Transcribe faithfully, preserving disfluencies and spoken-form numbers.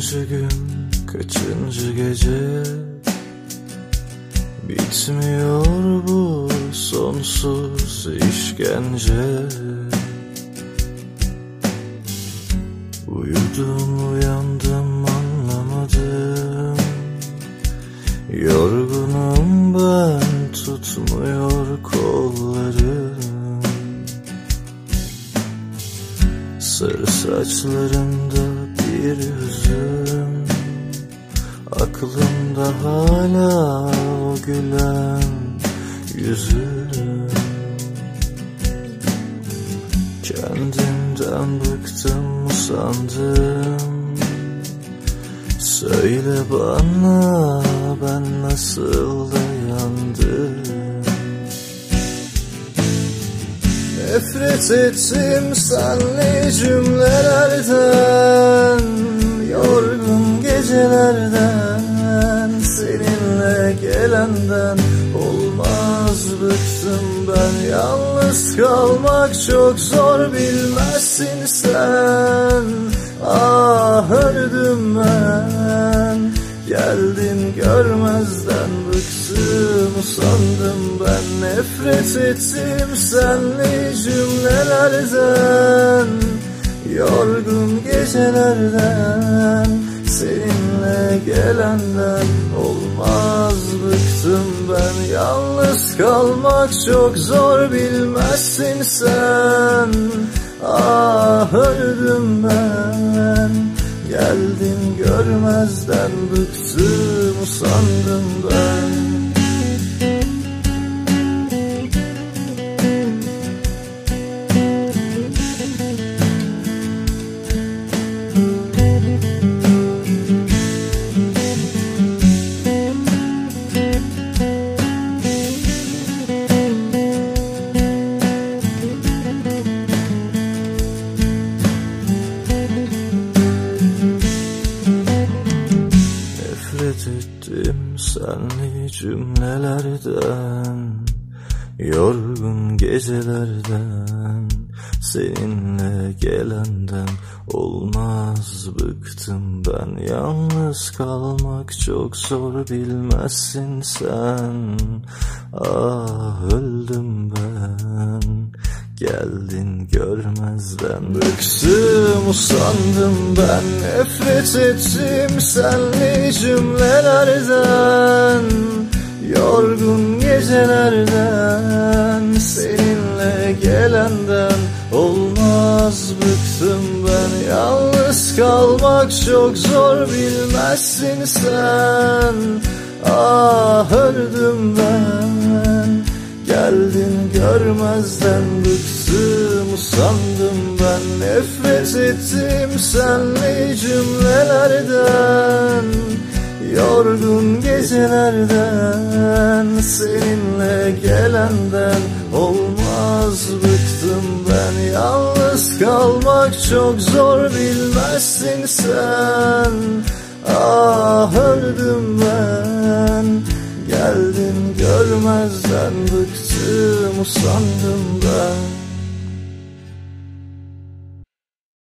Kaçıncı gün, kaçıncı gece, bitmiyor bu sonsuz işkence. Uyudum uyandım anlamadım, yorgunum ben, tutmuyor kollarım. Sarı saçlarında bir hüzün, aklımda hala o gülen yüzün. Kendimden bıktım, usandım. Söyle bana, ben nasıl dayandım? Nefret ettim senli cümlelerden, yorgun gecelerden, seninle gelenden. Olmaz, bıktım ben, yalnız kalmak çok zor, bilmezsin sen. Ah öldüm ben, geldin görmezden, bıktım usandım ben. Nefret ettim senli cümlelerden, yorgun gecelerden, seninle gelenden. Olmaz, bıktım ben, yalnız kalmak çok zor, bilmezsin sen. Ah öldüm ben, geldin görmezden, bıktım usandım ben. Nefret ettim senli cümlelerden, yorgun gecelerden, seninle gelenden. Olmaz, bıktım ben, yalnız kalmak çok zor, bilmezsin sen. Ah öldüm ben, geldin görmezden. Bıktım usandım ben, nefret ettim senli cümlelerden, yorgun gecelerden, seninle gelenden. Olmaz, bıktım ben, yalnız kalmak çok zor, bilmezsin sen. Ah öldüm ben, geldin görmezden, bıktım usandım ben. Nefret ettim senli cümlelerden, yorgun gecelerden, seninle gelenden. Olmaz, bıktım ben, yalnız kalmak çok zor, bilmezsin sen. Ah öldüm ben, geldin görmezden, bıktım usandım ben.